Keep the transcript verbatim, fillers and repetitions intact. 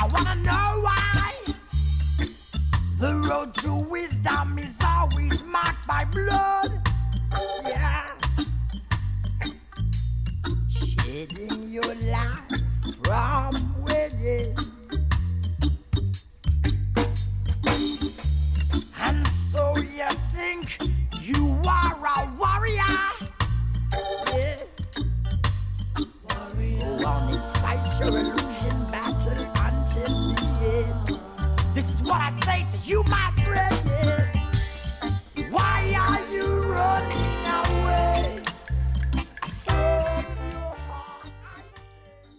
I wanna know why the road to wisdom is always marked by blood. Yeah.